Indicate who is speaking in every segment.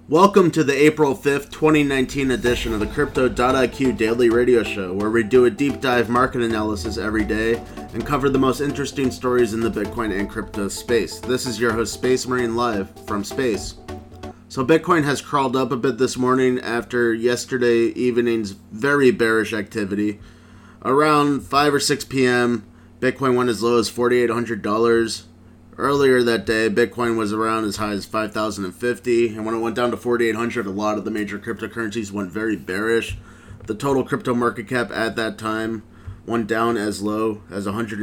Speaker 1: Welcome to the April 5th, 2019 edition of the Crypto.IQ Daily Radio Show, where we do a deep dive market analysis every day and cover the most interesting stories in the Bitcoin and crypto space. This is your host, Space Marine, live from space. So Bitcoin has crawled up a bit this morning after yesterday evening's very bearish activity. Around 5 or 6 p.m., Bitcoin went as low as $4,800. Earlier that day, Bitcoin was around as high as $5,050, and when it went down to $4,800, a lot of the major cryptocurrencies went very bearish. The total crypto market cap at that time went down as low as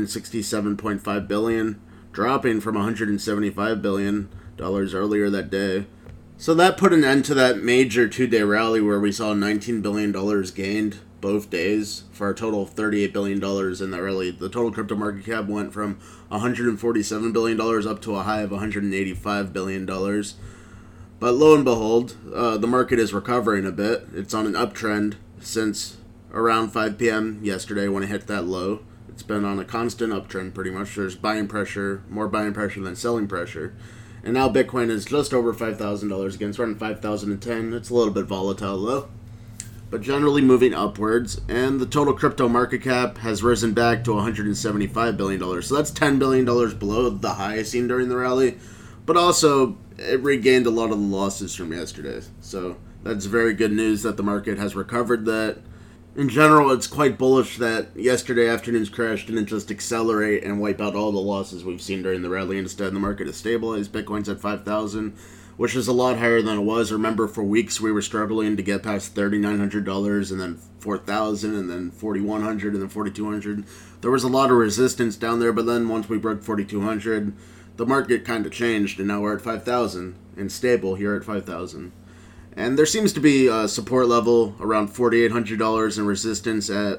Speaker 1: $167.5 billion, dropping from $175 billion earlier that day. So that put an end to that major two-day rally where we saw $19 billion gained both days for a total of $38 billion in the rally. The total crypto market cap went from $147 billion up to a high of $185 billion. But lo and behold, the market is recovering a bit. It's on an uptrend since around 5 p.m. yesterday when it hit that low. It's been on a constant uptrend pretty much. There's buying pressure, more buying pressure than selling pressure. And now Bitcoin is just over $5,000 again. It's around $5,010. It's a little bit volatile though, but generally moving upwards. And the total crypto market cap has risen back to $175 billion. So that's $10 billion below the high seen during the rally. But also, it regained a lot of the losses from yesterday. So that's very good news that the market has recovered that. In general, it's quite bullish that yesterday afternoon's crash didn't just accelerate and wipe out all the losses we've seen during the rally. Instead, the market has stabilized. Bitcoin's at 5,000, which is a lot higher than it was. Remember, for weeks we were struggling to get past $3,900 and then 4,000 and then 4,100 and then 4,200. There was a lot of resistance down there, but then once we broke 4,200, the market kind of changed, and now we're at 5,000 and stable here at 5,000. And there seems to be a support level around $4,800 and resistance at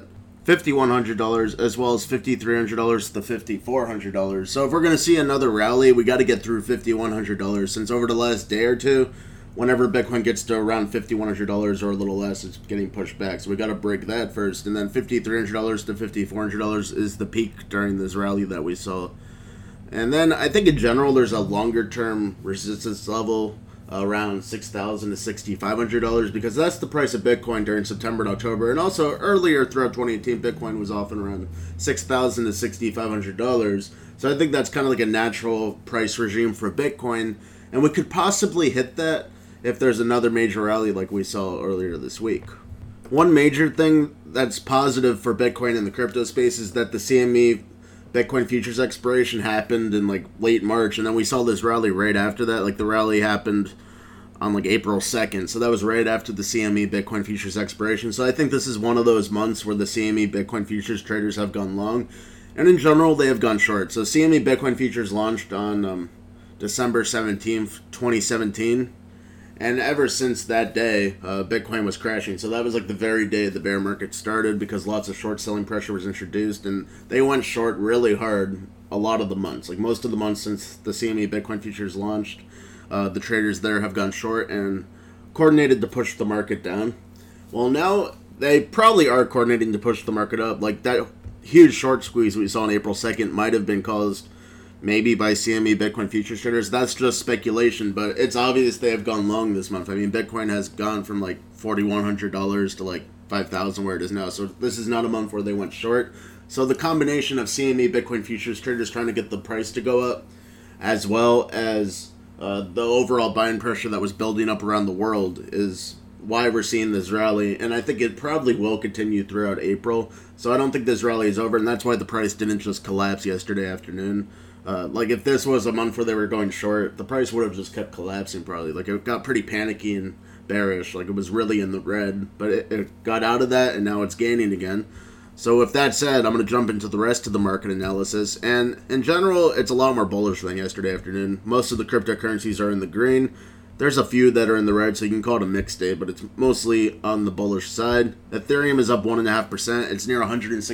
Speaker 1: $5,100, as well as $5,300 to $5,400. So if we're going to see another rally, we got to get through $5,100, since over the last day or two, whenever Bitcoin gets to around $5,100 or a little less, it's getting pushed back. So we got to break that first, and then $5,300 to $5,400 is the peak during this rally that we saw. And then I think in general there's a longer term resistance level around $6,000 to $6,500, because that's the price of Bitcoin during September and October. And also earlier throughout 2018, Bitcoin was often around $6,000 to $6,500. So I think that's kind of like a natural price regime for Bitcoin, and we could possibly hit that if there's another major rally like we saw earlier this week. One major thing that's positive for Bitcoin in the crypto space is that the CME Bitcoin futures expiration happened in like late March, and then we saw this rally right after that. Like the rally happened on like April 2nd, so that was right after the CME Bitcoin futures expiration. So I think this is one of those months where the CME Bitcoin futures traders have gone long, and in general they have gone short. So CME Bitcoin futures launched on December 17th, 2017, and ever since that day, Bitcoin was crashing. So that was like the very day the bear market started, because lots of short selling pressure was introduced, and they went short really hard a lot of the months. Like most of the months since the CME Bitcoin futures launched, the traders there have gone short and coordinated to push the market down. Well, now they probably are coordinating to push the market up. Like that huge short squeeze we saw on April 2nd might have been caused maybe by CME Bitcoin futures traders. That's just speculation, but it's obvious they have gone long this month. I mean, Bitcoin has gone from like $4,100 to like 5,000 where it is now. So this is not a month where they went short. So the combination of CME Bitcoin futures traders trying to get the price to go up, as well as the overall buying pressure that was building up around the world, is why we're seeing this rally. And I think it probably will continue throughout April. So I don't think this rally is over, and that's why the price didn't just collapse yesterday afternoon. Like if this was a month where they were going short, the price would have just kept collapsing probably. Like it got pretty panicky and bearish. Like it was really in the red, but it got out of that and now it's gaining again. So with that said, I'm going to jump into the rest of the market analysis. And in general, it's a lot more bullish than yesterday afternoon. Most of the cryptocurrencies are in the green. There's a few that are in the red, so you can call it a mixed day, but it's mostly on the bullish side. Ethereum is up 1.5%. It's near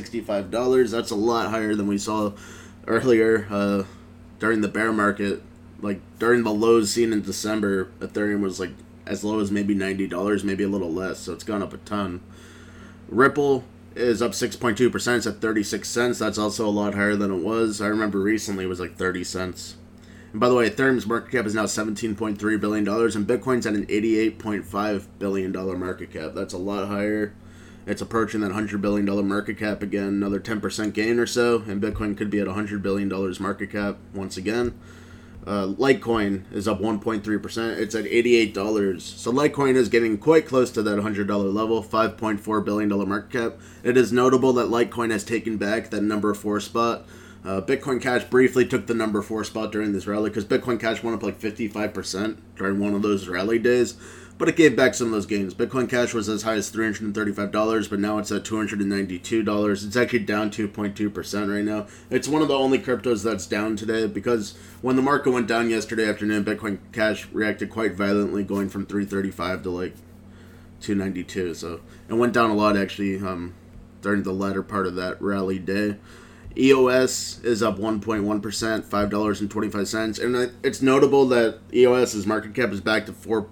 Speaker 1: $165. That's a lot higher than we saw earlier during the bear market. Like during the lows seen in December, Ethereum was like as low as maybe $90, maybe a little less, so it's gone up a ton. Ripple is up 6.2%. It's at 36 cents. That's also a lot higher than it was. I remember recently it was like 30 cents. And by the way, Ethereum's market cap is now $17.3 billion, and Bitcoin's at an $88.5 billion market cap. That's a lot higher. It's approaching that $100 billion market cap again, another 10% gain or so, and Bitcoin could be at $100 billion market cap once again. Litecoin is up 1.3%. It's at $88. So Litecoin is getting quite close to that $100 level, $5.4 billion market cap. It is notable that Litecoin has taken back that number 4 spot. Bitcoin Cash briefly took the number 4 spot during this rally because Bitcoin Cash went up like 55% during one of those rally days. But it gave back some of those gains. Bitcoin Cash was as high as $335, but now it's at $292. It's actually down 2.2% right now. It's one of the only cryptos that's down today because when the market went down yesterday afternoon, Bitcoin Cash reacted quite violently, going from $335 to like $292. So it went down a lot actually during the latter part of that rally day. EOS is up 1.1%, $5.25, and it's notable that EOS's market cap is back to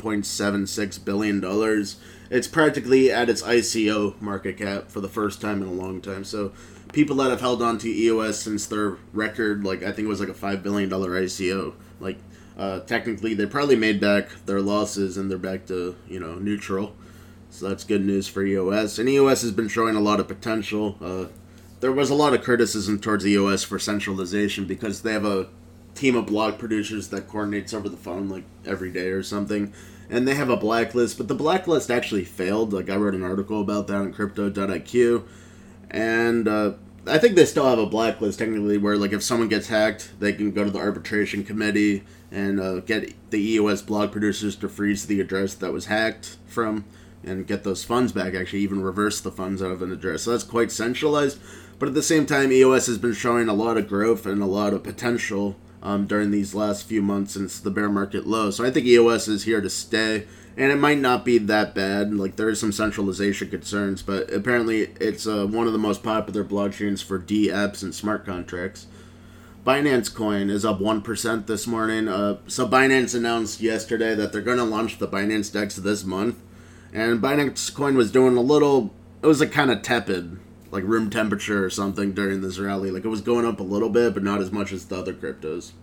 Speaker 1: $4.76 billion. It's practically at its ICO market cap for the first time in a long time. So people that have held on to EOS since their record, like I think it was like a $5 billion ICO, like technically they probably made back their losses and they're back to, neutral. So that's good news for EOS. And EOS has been showing a lot of potential. There was a lot of criticism towards EOS for centralization because they have a team of blog producers that coordinates over the phone like every day or something. And they have a blacklist, but the blacklist actually failed. Like I wrote an article about that on crypto.iq. And I think they still have a blacklist technically where like if someone gets hacked, they can go to the arbitration committee and get the EOS blog producers to freeze the address that was hacked from and get those funds back, actually even reverse the funds out of an address. So that's quite centralized. But at the same time, EOS has been showing a lot of growth and a lot of potential during these last few months since the bear market low. So I think EOS is here to stay, and it might not be that bad. Like there is some centralization concerns, but apparently it's one of the most popular blockchains for dApps and smart contracts. Binance Coin is up 1% this morning. So Binance announced yesterday that they're going to launch the Binance DEX this month, and Binance Coin was doing it was like kind of tepid, like room temperature or something during this rally. Like it was going up a little bit, but not as much as the other cryptos.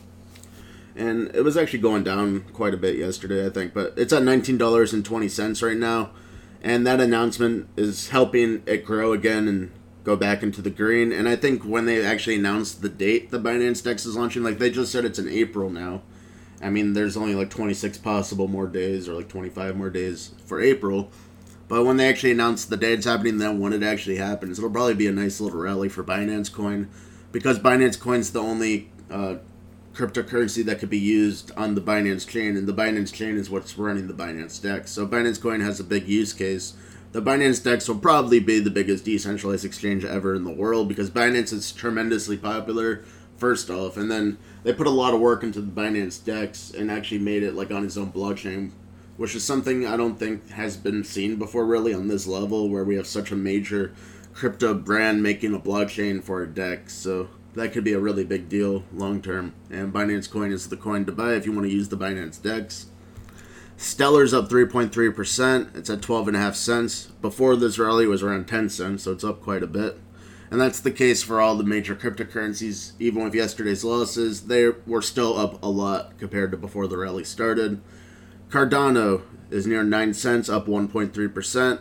Speaker 1: And it was actually going down quite a bit yesterday, I think. But it's at $19.20 right now. And that announcement is helping it grow again and go back into the green. And I think when they actually announced the date the Binance DEX is launching, like they just said it's in April now. I mean, there's only like 26 possible more days or like 25 more days for April. But when they actually announce the day it's happening, then when it actually happens, it'll probably be a nice little rally for Binance Coin, because Binance Coin's the only cryptocurrency that could be used on the Binance chain, and the Binance chain is what's running the Binance DEX. So Binance Coin has a big use case. The Binance DEX will probably be the biggest decentralized exchange ever in the world because Binance is tremendously popular, first off, and then they put a lot of work into the Binance DEX and actually made it like on its own blockchain, which is something I don't think has been seen before really on this level, where we have such a major crypto brand making a blockchain for a DEX. So that could be a really big deal long term. And Binance Coin is the coin to buy if you want to use the Binance DEX. Stellar's up 3.3%. It's at 12.5 cents. Before this rally, it was around 10 cents, so it's up quite a bit. And that's the case for all the major cryptocurrencies. Even with yesterday's losses, they were still up a lot compared to before the rally started. Cardano is near 9 cents, up 1.3%.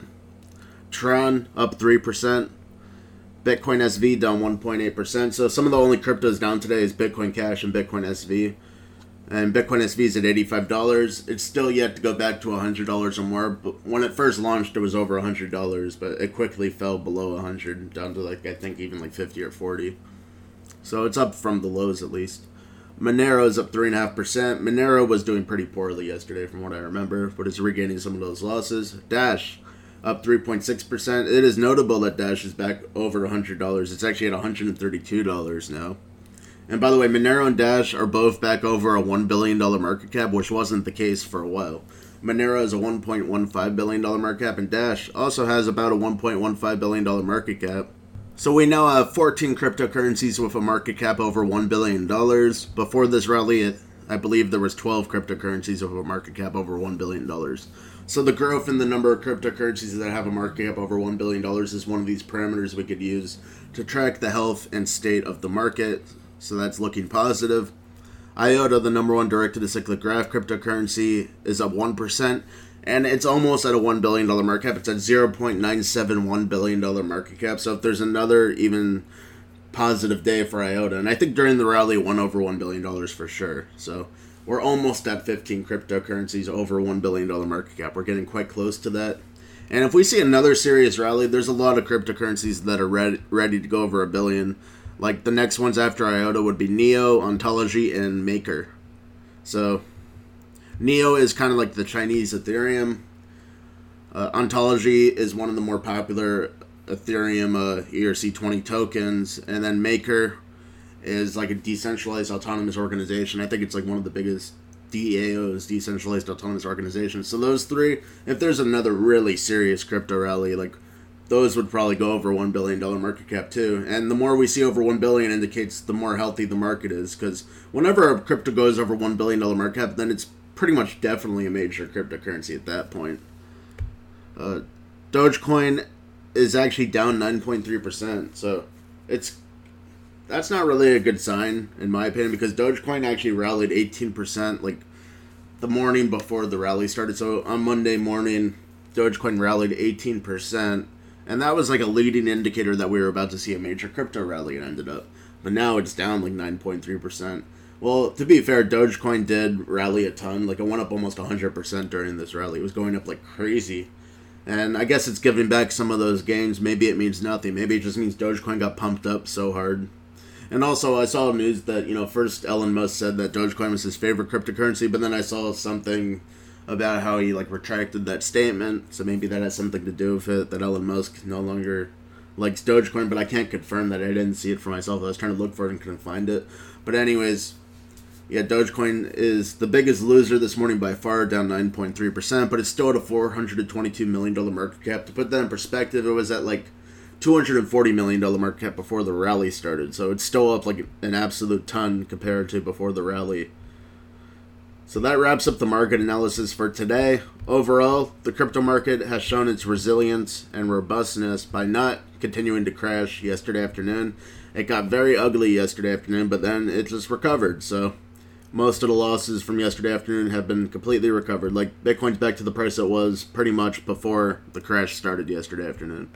Speaker 1: Tron up 3%. Bitcoin SV down 1.8%. So some of the only cryptos down today is Bitcoin Cash and Bitcoin SV. And Bitcoin SV is at $85. It's still yet to go back to $100 or more. But when it first launched, it was over $100, but it quickly fell below $100, down to like I think even like 50 or 40. So it's up from the lows at least. Monero is up 3.5%. Monero was doing pretty poorly yesterday from what I remember, but it's regaining some of those losses. Dash up 3.6%. It is notable that Dash is back over $100. It's actually at $132 now. And by the way, Monero and Dash are both back over a $1 billion market cap, which wasn't the case for a while. Monero has a $1.15 billion market cap, and Dash also has about a $1.15 billion market cap. So we now have 14 cryptocurrencies with a market cap over $1 billion. Before this rally, I believe there was 12 cryptocurrencies with a market cap over $1 billion. So the growth in the number of cryptocurrencies that have a market cap over $1 billion is one of these parameters we could use to track the health and state of the market. So that's looking positive. IOTA, the number one direct-to-the-cyclic graph cryptocurrency, is up 1%, and it's almost at a $1 billion market cap. It's at $0.971 billion market cap, so if there's another even positive day for IOTA, and I think during the rally it went over $1 billion for sure, so we're almost at 15 cryptocurrencies over $1 billion market cap. We're getting quite close to that. And if we see another serious rally, there's a lot of cryptocurrencies that are ready to go over $1 billion. Like the next ones after IOTA would be Neo, Ontology, and Maker. So Neo is kind of like the Chinese Ethereum. Ontology is one of the more popular Ethereum ERC20 tokens. And then Maker is like a decentralized autonomous organization. I think it's like one of the biggest DAOs, decentralized autonomous organizations. So those three, if there's another really serious crypto rally, like those would probably go over $1 billion market cap too. And the more we see over $1 billion indicates the more healthy the market is, because whenever a crypto goes over $1 billion market cap, then it's pretty much definitely a major cryptocurrency at that point. Dogecoin is actually down 9.3%, so that's not really a good sign in my opinion, because Dogecoin actually rallied 18% like the morning before the rally started. So on Monday morning, Dogecoin rallied 18%. And that was like a leading indicator that we were about to see a major crypto rally, and ended up. But now it's down like 9.3%. Well, to be fair, Dogecoin did rally a ton. Like it went up almost 100% during this rally. It was going up like crazy. And I guess it's giving back some of those gains. Maybe it means nothing. Maybe it just means Dogecoin got pumped up so hard. And also, I saw news that, first Elon Musk said that Dogecoin was his favorite cryptocurrency, but then I saw something about how he retracted that statement, so maybe that has something to do with it, that Elon Musk no longer likes Dogecoin, but I can't confirm that. I didn't see it for myself. I was trying to look for it and couldn't find it. But anyways, yeah, Dogecoin is the biggest loser this morning by far, down 9.3%, but it's still at a $422 million market cap. To put that in perspective, it was at $240 million market cap before the rally started, so it's still up an absolute ton compared to before the rally. So that wraps up the market analysis for today. Overall, the crypto market has shown its resilience and robustness by not continuing to crash yesterday afternoon. It got very ugly yesterday afternoon, but then it just recovered. So most of the losses from yesterday afternoon have been completely recovered. Like Bitcoin's back to the price it was pretty much before the crash started yesterday afternoon.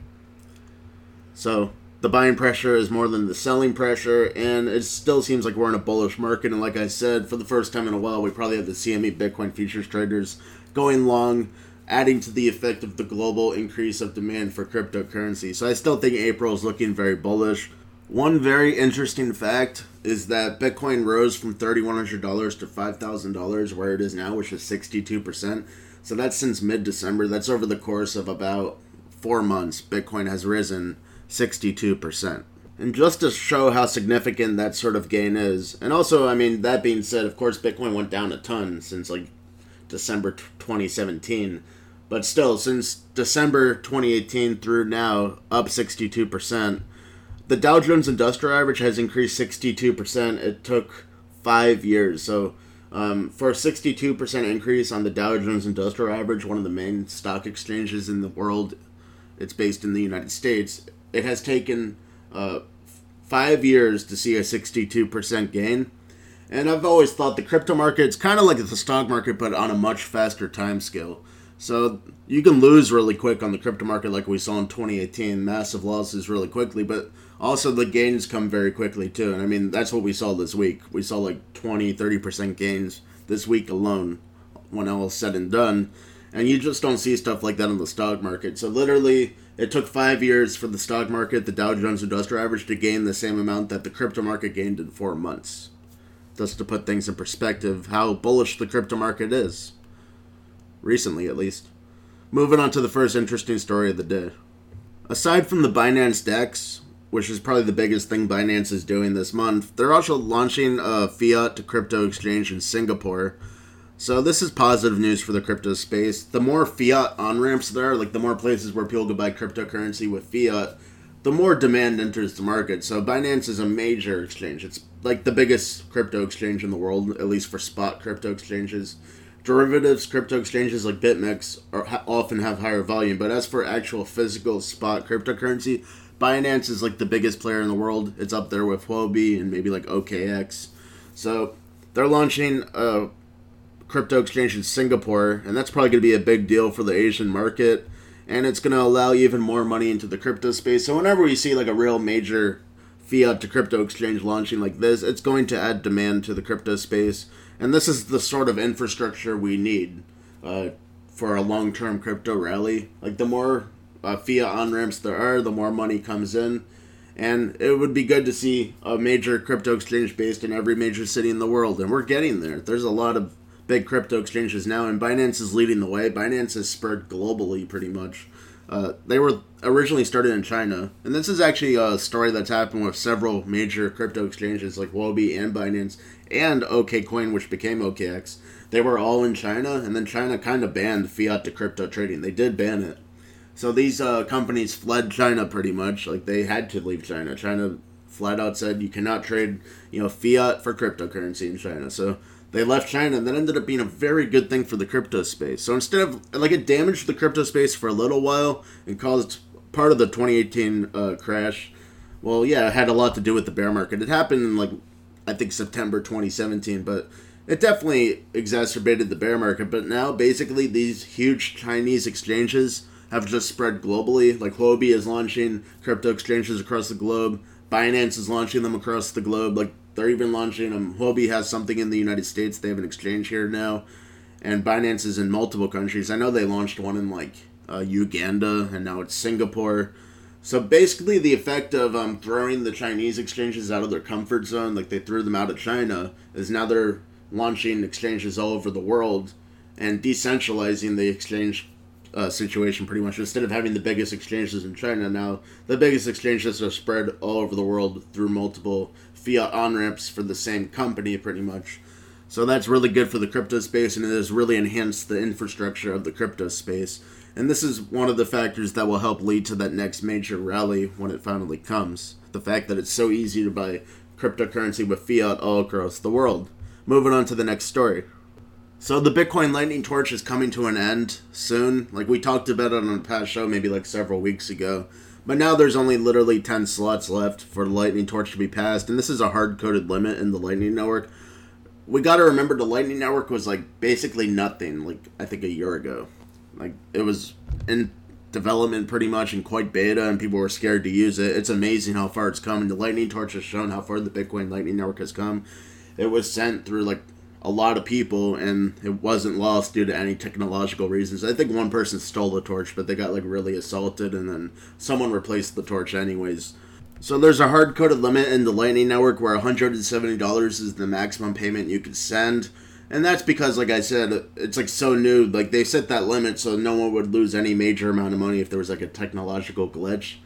Speaker 1: So the buying pressure is more than the selling pressure, and it still seems like we're in a bullish market. And like I said, for the first time in a while, we probably have the CME Bitcoin futures traders going long, adding to the effect of the global increase of demand for cryptocurrency. So I still think April is looking very bullish. One very interesting fact is that Bitcoin rose from $3,100 to $5,000, where it is now, which is 62%. So that's since mid-December. That's over the course of about 4 months. Bitcoin has risen 62%. And just to show how significant that sort of gain is, and also, that being said, of course, Bitcoin went down a ton since December 2017, but still, since December 2018 through now, up 62%. The Dow Jones Industrial Average has increased 62%. It took 5 years. So for a 62% increase on the Dow Jones Industrial Average, one of the main stock exchanges in the world, it's based in the United States, it has taken 5 years to see a 62% gain. And I've always thought the crypto market's kind of like the stock market, but on a much faster time scale. So you can lose really quick on the crypto market like we saw in 2018, massive losses really quickly, but also the gains come very quickly too. And that's what we saw this week. We saw 20-30% gains this week alone when all is said and done. And you just don't see stuff like that in the stock market. So literally, it took 5 years for the stock market, the Dow Jones Industrial Average, to gain the same amount that the crypto market gained in 4 months. Just to put things in perspective, how bullish the crypto market is. Recently, at least. Moving on to the first interesting story of the day. Aside from the Binance DEX, which is probably the biggest thing Binance is doing this month, they're also launching a fiat to crypto exchange in Singapore. So this is positive news for the crypto space. The more fiat on-ramps there are, the more places where people can buy cryptocurrency with fiat, the more demand enters the market. So Binance is a major exchange. It's the biggest crypto exchange in the world, at least for spot crypto exchanges. Derivatives crypto exchanges like BitMEX often have higher volume, but as for actual physical spot cryptocurrency, Binance is the biggest player in the world. It's up there with Huobi and maybe OKX. So they're launching a crypto exchange in Singapore, and that's probably going to be a big deal for the Asian market, and it's going to allow even more money into the crypto space. So whenever we see like a real major fiat to crypto exchange launching like this, it's going to add demand to the crypto space, and this is the sort of infrastructure we need for a long-term crypto rally. Like the more fiat on-ramps there are, the more money comes in, and it would be good to see a major crypto exchange based in every major city in the world, and we're getting there. There's a lot of big crypto exchanges now, and Binance is leading the way. Binance has spread globally pretty much. They were originally started in China, and this is actually a story that's happened with several major crypto exchanges like Huobi and Binance and OKCoin, which became OKX. They were all in China, and then China kind of banned fiat to crypto trading. They did ban it. So these companies fled China pretty much. Like they had to leave China. China flat out said you cannot trade, fiat for cryptocurrency in China. So they left China, and that ended up being a very good thing for the crypto space. So instead of, like, it damaged the crypto space for a little while and caused part of the 2018 crash. Well, yeah, it had a lot to do with the bear market. It happened in, like, I think September 2017, but it definitely exacerbated the bear market. But now, basically, these huge Chinese exchanges have just spread globally. Like, Huobi is launching crypto exchanges across the globe. Binance is launching them across the globe. Like, they're even launching them. Huobi has something in the United States. They have an exchange here now. And Binance is in multiple countries. I know they launched one in, like, Uganda, and now it's Singapore. So basically the effect of throwing the Chinese exchanges out of their comfort zone, like they threw them out of China, is now they're launching exchanges all over the world and decentralizing the exchange situation pretty much. Instead of having the biggest exchanges in China, now the biggest exchanges are spread all over the world through multiple fiat on-ramps for the same company pretty much. So that's really good for the crypto space, and it has really enhanced the infrastructure of the crypto space. And this is one of the factors that will help lead to that next major rally when it finally comes. The fact that it's so easy to buy cryptocurrency with fiat all across the world. Moving on to the next story. So the Bitcoin Lightning Torch is coming to an end soon. Like we talked about it on a past show maybe like several weeks ago. But now there's only literally 10 slots left for the Lightning Torch to be passed. And this is a hard-coded limit in the Lightning Network. We gotta remember the Lightning Network was like basically nothing, like I think a year ago. Like it was in development pretty much and quite beta, and people were scared to use it. It's amazing how far it's come, and the Lightning Torch has shown how far the Bitcoin Lightning Network has come. It was sent through like a lot of people, and it wasn't lost due to any technological reasons. I think one person stole the torch, but they got like really assaulted, and then someone replaced the torch anyways. So there's a hard-coded limit in the Lightning Network where $170 is the maximum payment you can send. And that's because, like I said, it's like so new. Like they set that limit so no one would lose any major amount of money if there was like a technological glitch.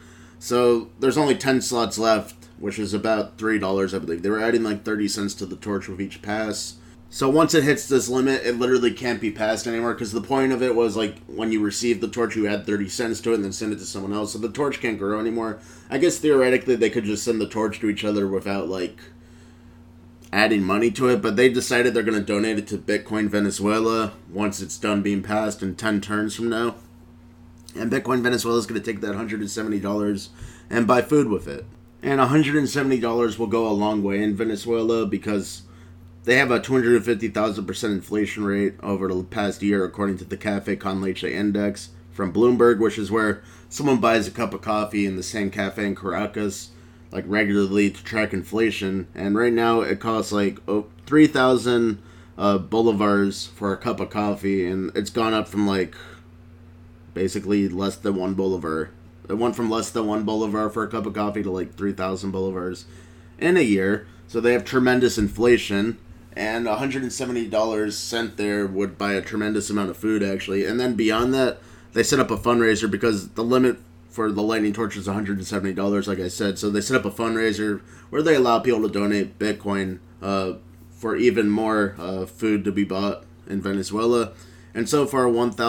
Speaker 1: So there's only 10 slots left, which is about $3, I believe. They were adding like 30 cents to the torch with each pass. So once it hits this limit, it literally can't be passed anymore, because the point of it was like when you receive the torch, you add 30 cents to it and then send it to someone else. So the torch can't grow anymore. I guess theoretically they could just send the torch to each other without like adding money to it, but they decided they're going to donate it to Bitcoin Venezuela once it's done being passed in 10 turns from now. And Bitcoin Venezuela is going to take that $170 and buy food with it. And $170 will go a long way in Venezuela because they have a 250,000% inflation rate over the past year, according to the Cafe Con Leche Index from Bloomberg, which is where someone buys a cup of coffee in the same cafe in Caracas, like regularly to track inflation. And right now it costs like 3,000 bolivars for a cup of coffee, and it's gone up from like basically less than 1 bolivar. It went from less than 1 bolivar for a cup of coffee to like 3,000 bolivars in a year. So they have tremendous inflation. And $170 sent there would buy a tremendous amount of food, actually. And then beyond that, they set up a fundraiser because the limit for the Lightning Torch is $170, like I said. So they set up a fundraiser where they allow people to donate Bitcoin for even more food to be bought in Venezuela. And so far,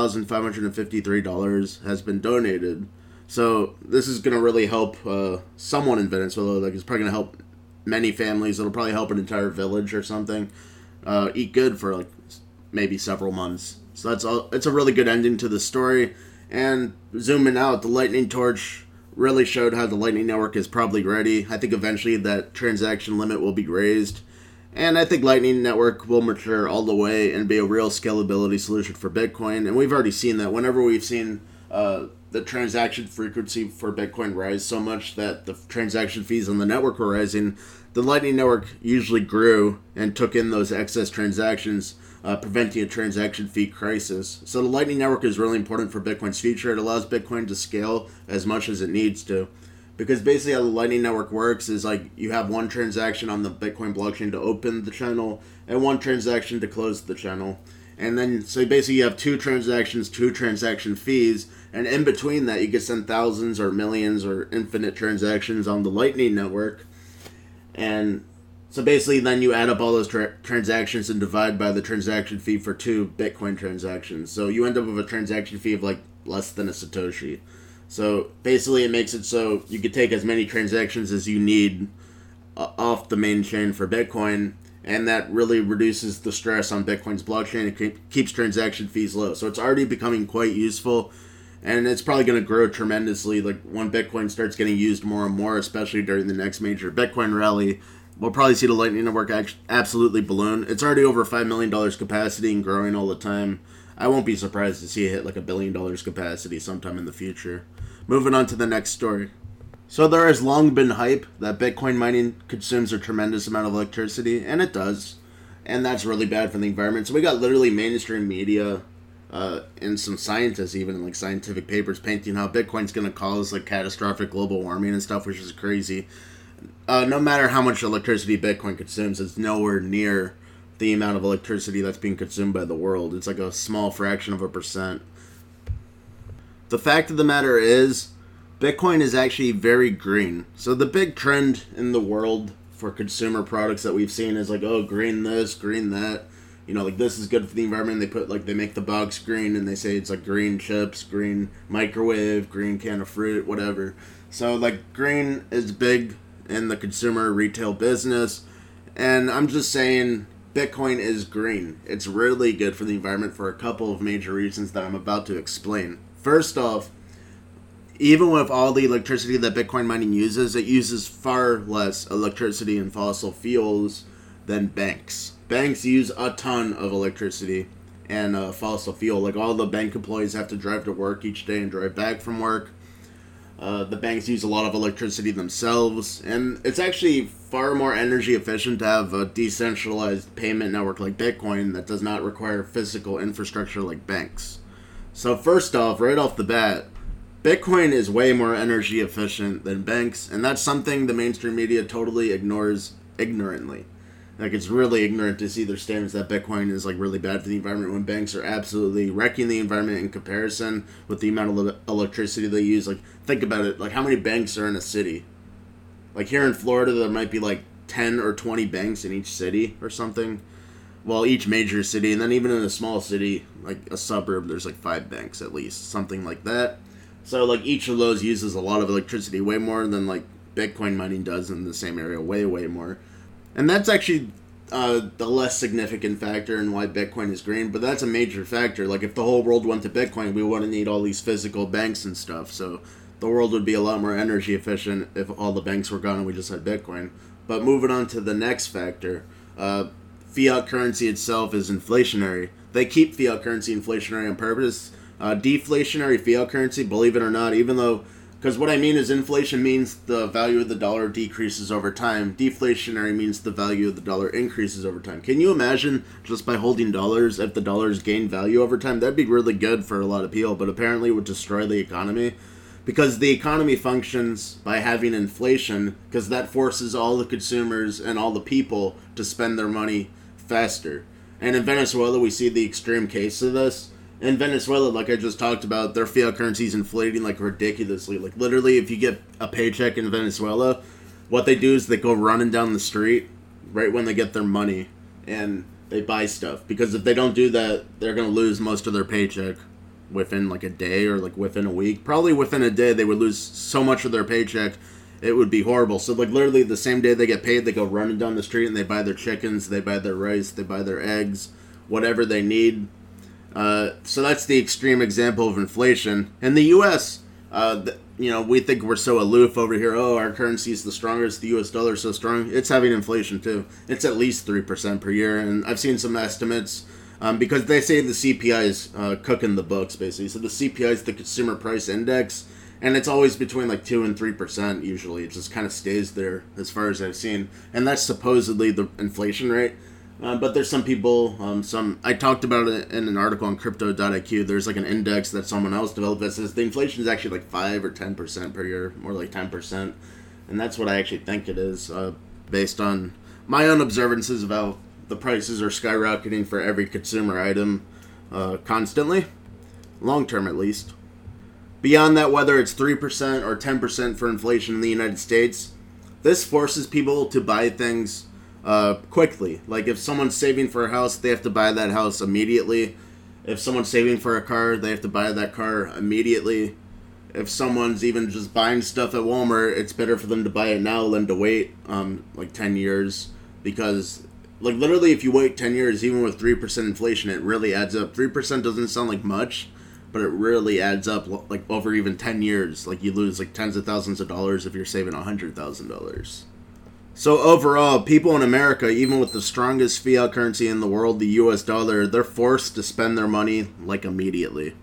Speaker 1: $1,553 has been donated. So this is going to really help someone in Venezuela. Like, it's probably going to help many families. It'll probably help an entire village or something eat good for like maybe several months. So that's all. It's a really good ending to the story. And zooming out, the Lightning Torch really showed how the Lightning Network is probably ready. I think eventually that transaction limit will be raised, And I think Lightning Network will mature all the way and be a real scalability solution for Bitcoin. And we've already seen that whenever we've seen the transaction frequency for Bitcoin rise so much that the transaction fees on the network were rising, the Lightning Network usually grew and took in those excess transactions, preventing a transaction fee crisis. So the Lightning Network is really important for Bitcoin's future. It allows Bitcoin to scale as much as it needs to. Because basically how the Lightning Network works is like you have one transaction on the Bitcoin blockchain to open the channel and one transaction to close the channel. And then, so basically you have two transactions, two transaction fees, and in between that you can send thousands or millions or infinite transactions on the Lightning Network. And so basically then you add up all those transactions and divide by the transaction fee for two Bitcoin transactions. So you end up with a transaction fee of like less than a Satoshi. So basically it makes it so you could take as many transactions as you need off the main chain for Bitcoin, and that really reduces the stress on Bitcoin's blockchain. It keeps transaction fees low. So it's already becoming quite useful, and it's probably going to grow tremendously. Like when Bitcoin starts getting used more and more, especially during the next major Bitcoin rally, we'll probably see the Lightning Network absolutely balloon. It's already over $5 million capacity and growing all the time. I won't be surprised to see it hit like $1 billion capacity sometime in the future. Moving on to the next story. So there has long been hype that Bitcoin mining consumes a tremendous amount of electricity, and it does. And that's really bad for the environment. So we got literally mainstream media and some scientists even in like scientific papers painting how Bitcoin's going to cause like catastrophic global warming and stuff, which is crazy. No matter how much electricity Bitcoin consumes, it's nowhere near the amount of electricity that's being consumed by the world. It's like a small fraction of a percent. The fact of the matter is, Bitcoin is actually very green. So the big trend in the world for consumer products that we've seen is like, oh, green this, green that. You know, like this is good for the environment. They make the box green and they say it's like green chips, green microwave, green can of fruit, whatever. So like green is big in the consumer retail business. And I'm just saying Bitcoin is green. It's really good for the environment for a couple of major reasons that I'm about to explain. First off, even with all the electricity that Bitcoin mining uses, it uses far less electricity and fossil fuels than banks. Banks use a ton of electricity and fossil fuel. Like all the bank employees have to drive to work each day and drive back from work. The banks use a lot of electricity themselves, and it's actually far more energy efficient to have a decentralized payment network like Bitcoin that does not require physical infrastructure like banks. So first off, right off the bat, Bitcoin is way more energy efficient than banks, and that's something the mainstream media totally ignores ignorantly. Like, it's really ignorant to see their statements that Bitcoin is like really bad for the environment when banks are absolutely wrecking the environment in comparison with the amount of electricity they use. Like, think about it. Like, how many banks are in a city? Like, here in Florida, there might be like 10 or 20 banks in each city or something. Well, each major city, and then even in a small city, like a suburb, there's like 5 banks at least, something like that. So, like, each of those uses a lot of electricity, way more than, like, Bitcoin mining does in the same area, way, way more. And that's actually the less significant factor in why Bitcoin is green, but that's a major factor. Like, if the whole world went to Bitcoin, we wouldn't need all these physical banks and stuff, so the world would be a lot more energy efficient if all the banks were gone and we just had Bitcoin. But moving on to the next factor, fiat currency itself is inflationary. They keep fiat currency inflationary on purpose. Deflationary fiat currency, believe it or not, even though, because what I mean is inflation means the value of the dollar decreases over time. Deflationary means the value of the dollar increases over time. Can you imagine just by holding dollars if the dollars gain value over time? That'd be really good for a lot of people, but apparently it would destroy the economy. Because the economy functions by having inflation, because that forces all the consumers and all the people to spend their money faster. And in Venezuela, we see the extreme case of this. In Venezuela, like I just talked about, their fiat currency is inflating like ridiculously. Like literally, if you get a paycheck in Venezuela, what they do is they go running down the street right when they get their money and they buy stuff. Because if they don't do that, they're going to lose most of their paycheck within like a day or like within a week. Probably within a day, they would lose so much of their paycheck, it would be horrible. So like literally the same day they get paid, they go running down the street and they buy their chickens, they buy their rice, they buy their eggs, whatever they need. So that's the extreme example of inflation. In the U.S., we think we're so aloof over here. Oh, our currency is the strongest. The U.S. dollar is so strong. It's having inflation too. It's at least 3% per year, and I've seen some estimates because they say the CPI is cooking the books basically. So the CPI is the Consumer Price Index, and it's always between like 2 and 3% usually. It just kind of stays there as far as I've seen, and that's supposedly the inflation rate. But there's some people, I talked about it in an article on Crypto.iq. There's like an index that someone else developed that says the inflation is actually like 5 or 10% per year, more like 10%. And that's what I actually think it is, based on my own observances of how the prices are skyrocketing for every consumer item constantly, long term at least. Beyond that, whether it's 3% or 10% for inflation in the United States, this forces people to buy things quickly. Like if someone's saving for a house, they have to buy that house immediately. If someone's saving for a car, they have to buy that car immediately. If someone's even just buying stuff at Walmart, it's better for them to buy it now than to wait like 10 years, because like literally if you wait 10 years, even with 3% inflation, it really adds up. 3% doesn't sound like much, but it really adds up like over even 10 years. Like you lose like tens of thousands of dollars if you're saving $100,000. So overall, people in America, even with the strongest fiat currency in the world, the US dollar, they're forced to spend their money like immediately.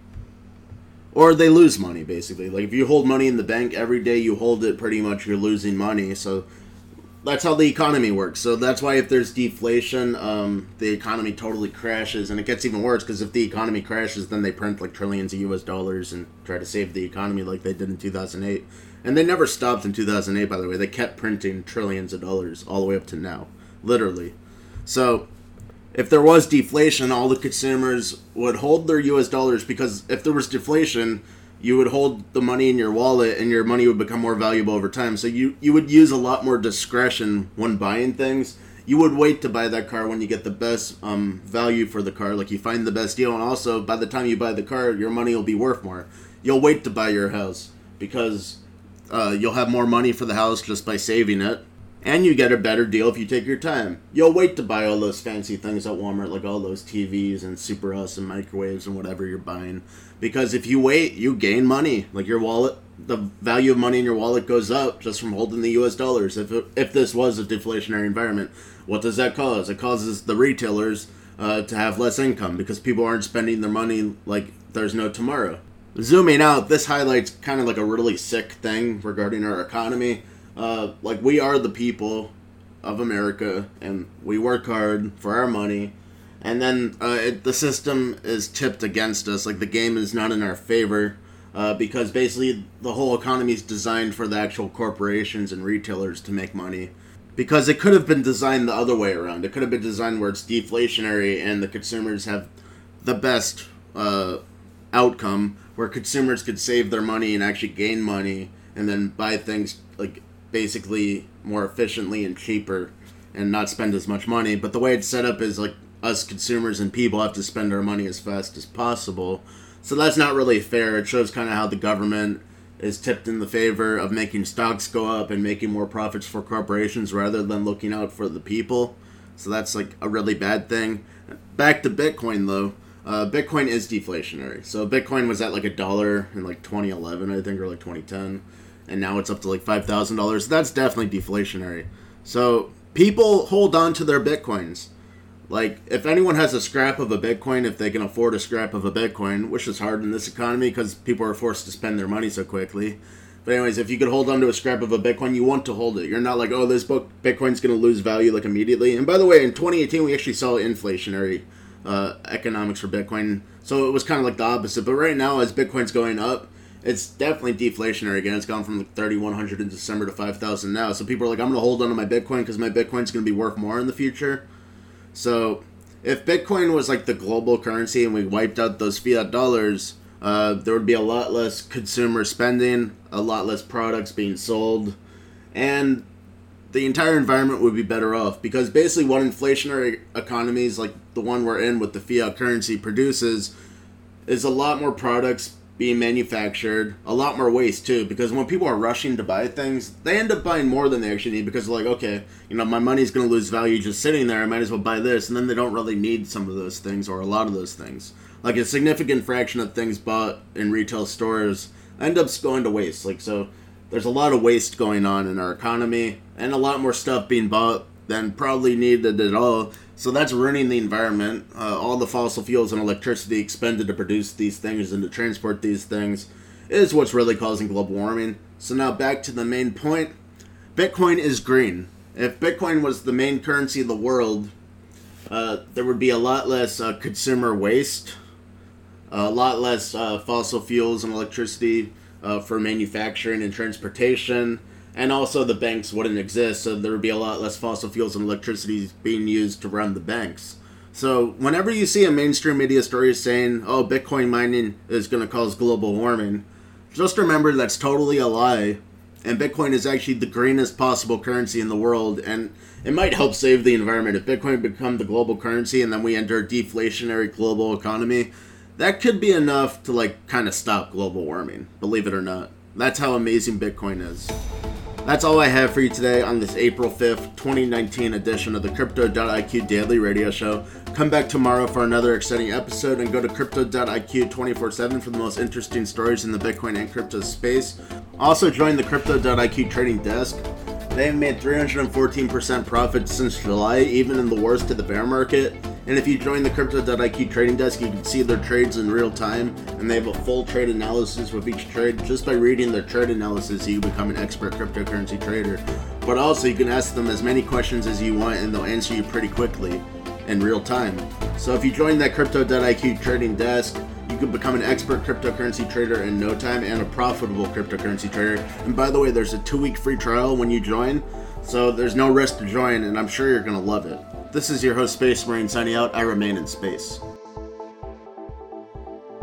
Speaker 1: Or they lose money, basically. Like if you hold money in the bank every day you hold it, pretty much you're losing money. So that's how the economy works. So that's why if there's deflation, the economy totally crashes. And it gets even worse because if the economy crashes, then they print like trillions of US dollars and try to save the economy like they did in 2008. And they never stopped in 2008, by the way. They kept printing trillions of dollars all the way up to now. Literally. So if there was deflation, all the consumers would hold their US dollars, because if there was deflation, you would hold the money in your wallet and your money would become more valuable over time. So you would use a lot more discretion when buying things. You would wait to buy that car when you get the best value for the car. Like you find the best deal, and also by the time you buy the car, your money will be worth more. You'll wait to buy your house because you'll have more money for the house just by saving it. And you get a better deal if you take your time. You'll wait to buy all those fancy things at Walmart, like all those TVs and super awesome microwaves and whatever you're buying. Because if you wait, you gain money. Like your wallet, the value of money in your wallet goes up just from holding the US dollars. If this was a deflationary environment, what does that cause? It causes the retailers to have less income because people aren't spending their money like there's no tomorrow. Zooming out, this highlights kind of like a really sick thing regarding our economy. Like we are the people of America, and we work hard for our money, and then the system is tipped against us. Like the game is not in our favor, because basically the whole economy is designed for the actual corporations and retailers to make money. Because it could have been designed the other way around. It could have been designed where it's deflationary and the consumers have the best outcome, where consumers could save their money and actually gain money and then buy things like basically more efficiently and cheaper and not spend as much money. But the way it's set up is like us consumers and people have to spend our money as fast as possible. So that's not really fair. It shows kind of how the government is tipped in the favor of making stocks go up and making more profits for corporations rather than looking out for the people. So that's like a really bad thing. Back to Bitcoin though. Bitcoin is deflationary. So Bitcoin was at like $1 in like 2011, I think, or like 2010. And now it's up to like $5,000. That's definitely deflationary. So people hold on to their Bitcoins. Like, if anyone has a scrap of a Bitcoin, if they can afford a scrap of a Bitcoin, which is hard in this economy because people are forced to spend their money so quickly. But anyways, if you could hold on to a scrap of a Bitcoin, you want to hold it. You're not like, oh, this Bitcoin's going to lose value like immediately. And by the way, in 2018, we actually saw inflationary economics for Bitcoin. So it was kind of like the opposite. But right now, as Bitcoin's going up, it's definitely deflationary again. It's gone from like 3,100 in December to 5,000 now. So people are like, I'm going to hold on to my Bitcoin because my Bitcoin's going to be worth more in the future. So if Bitcoin was like the global currency and we wiped out those fiat dollars, there would be a lot less consumer spending, a lot less products being sold, and the entire environment would be better off. Because basically what inflationary economies like the one we're in with the fiat currency produces is a lot more products being manufactured, a lot more waste too, because when people are rushing to buy things, they end up buying more than they actually need because they're like, okay, my money's going to lose value just sitting there, I might as well buy this, and then they don't really need some of those things or a lot of those things. Like a significant fraction of things bought in retail stores end up going to waste. Like, so there's a lot of waste going on in our economy and a lot more stuff being bought than probably needed at all. So that's ruining the environment. All the fossil fuels and electricity expended to produce these things and to transport these things is what's really causing global warming. So now back to the main point. Bitcoin is green. If Bitcoin was the main currency of the world, there would be a lot less consumer waste, a lot less fossil fuels and electricity for manufacturing and transportation, and also the banks wouldn't exist, so there would be a lot less fossil fuels and electricity being used to run the banks. So whenever you see a mainstream media story saying, oh, Bitcoin mining is going to cause global warming, just remember that's totally a lie, and Bitcoin is actually the greenest possible currency in the world, and it might help save the environment. If Bitcoin become the global currency and then we enter a deflationary global economy, that could be enough to, like, kind of stop global warming, believe it or not. That's how amazing Bitcoin is. That's all I have for you today on this April 5th, 2019 edition of the Crypto.IQ Daily Radio Show. Come back tomorrow for another exciting episode, and go to Crypto.IQ 24/7 for the most interesting stories in the Bitcoin and crypto space. Also join the Crypto.IQ trading desk. They have made 314% profit since July, even in the worst of the bear market. And if you join the Crypto.IQ trading desk, you can see their trades in real time, and they have a full trade analysis with each trade. Just by reading their trade analysis, you become an expert cryptocurrency trader. But also, you can ask them as many questions as you want, and they'll answer you pretty quickly in real time. So if you join that Crypto.IQ trading desk, you can become an expert cryptocurrency trader in no time and a profitable cryptocurrency trader. And by the way, there's a 2-week free trial when you join, so there's no risk to join, and I'm sure you're going to love it. This is your host, Space Marine, signing out. I remain in space.